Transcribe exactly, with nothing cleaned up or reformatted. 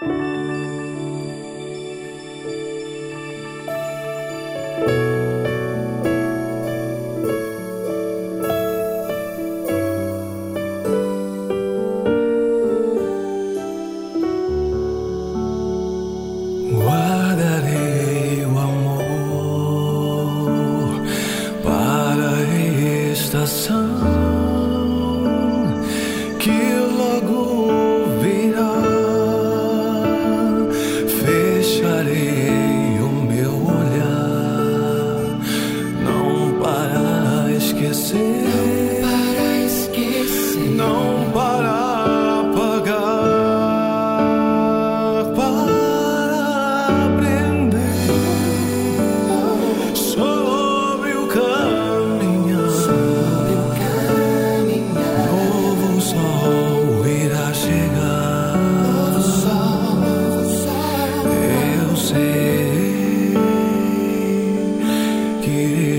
Guardarei o amor para a estação que logo virá. Fecharei o meu olhar, não para esquecer, não para apagar, para aprender sobre o caminhar. Novo sol irá chegar. Eu sei que